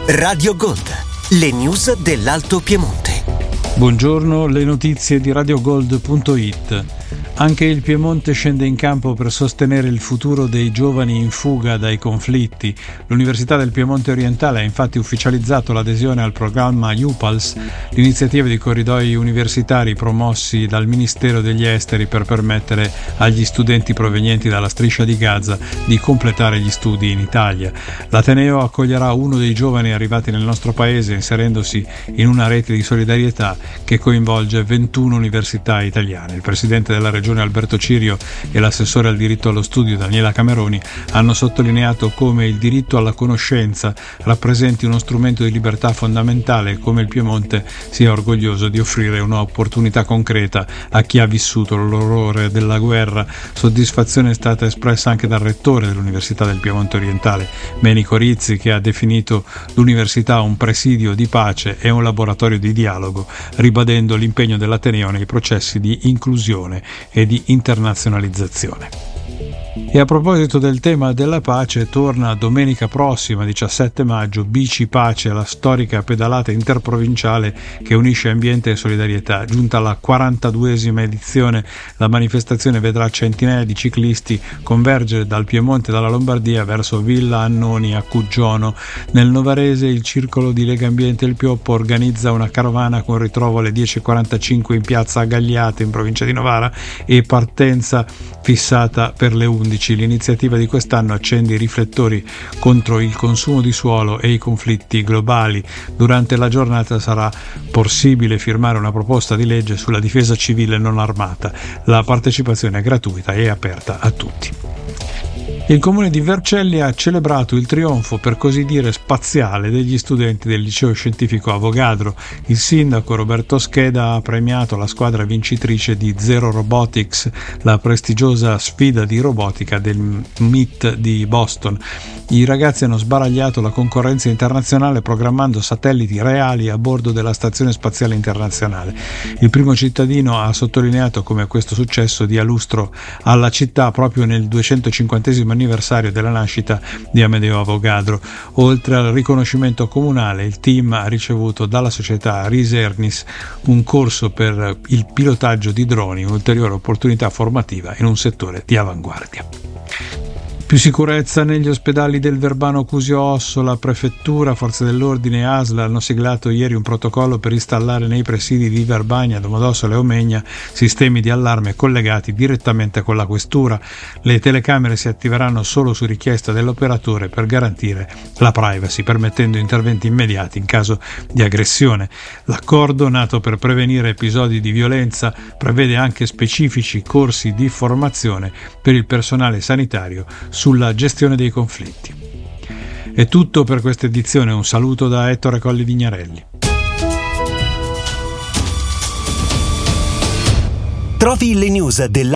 Radio Gold, le news dell'Alto Piemonte. Buongiorno, le notizie di radiogold.it. Anche il Piemonte scende in campo per sostenere il futuro dei giovani in fuga dai conflitti. L'Università del Piemonte Orientale ha infatti ufficializzato l'adesione al programma UPALS, l'iniziativa di corridoi universitari promossi dal Ministero degli Esteri per permettere agli studenti provenienti dalla striscia di Gaza di completare gli studi in Italia. L'Ateneo accoglierà uno dei giovani arrivati nel nostro paese inserendosi in una rete di solidarietà che coinvolge 21 università italiane. Il presidente della Regione Alberto Cirio e l'assessore al diritto allo studio Daniela Cameroni hanno sottolineato come il diritto alla conoscenza rappresenti uno strumento di libertà fondamentale e come il Piemonte sia orgoglioso di offrire un'opportunità concreta a chi ha vissuto l'orrore della guerra. Soddisfazione è stata espressa anche dal rettore dell'Università del Piemonte Orientale, Menico Rizzi, che ha definito l'università un presidio di pace e un laboratorio di dialogo, ribadendo l'impegno dell'Ateneo nei processi di inclusione e di internazionalizzazione. E a proposito del tema della pace, torna domenica prossima, 17 maggio, Bici Pace, la storica pedalata interprovinciale che unisce ambiente e solidarietà. Giunta alla 42esima edizione, la manifestazione vedrà centinaia di ciclisti convergere dal Piemonte e dalla Lombardia verso Villa Annoni a Cuggiono. Nel Novarese il circolo di Legambiente Il Pioppo organizza una carovana con ritrovo alle 10.45 in piazza Gagliate in provincia di Novara e partenza fissata per le 11. L'iniziativa di quest'anno accende i riflettori contro il consumo di suolo e i conflitti globali. Durante la giornata sarà possibile firmare una proposta di legge sulla difesa civile non armata. La partecipazione è gratuita e aperta a tutti. Il comune di Vercelli ha celebrato il trionfo, per così dire, spaziale degli studenti del liceo scientifico Avogadro. Il sindaco Roberto Scheda ha premiato la squadra vincitrice di Zero Robotics, la prestigiosa sfida di robotica del MIT di Boston. I ragazzi hanno sbaragliato la concorrenza internazionale programmando satelliti reali a bordo della Stazione Spaziale Internazionale. Il primo cittadino ha sottolineato come questo successo dia lustro alla città proprio nel 250° anniversario della nascita di Amedeo Avogadro. Oltre al riconoscimento comunale, il team ha ricevuto dalla società Risernis un corso per il pilotaggio di droni, un'ulteriore opportunità formativa in un settore di avanguardia. Più sicurezza negli ospedali del Verbano Cusio Ossola. Prefettura, Forze dell'Ordine e ASL hanno siglato ieri un protocollo per installare nei presidi di Verbania, Domodossola e Omegna sistemi di allarme collegati direttamente con la questura. Le telecamere si attiveranno solo su richiesta dell'operatore per garantire la privacy, permettendo interventi immediati in caso di aggressione. L'accordo, nato per prevenire episodi di violenza, prevede anche specifici corsi di formazione per il personale sanitario sulla gestione dei conflitti. È tutto per questa edizione, un saluto da Ettore Colli Vignarelli. Trovi le news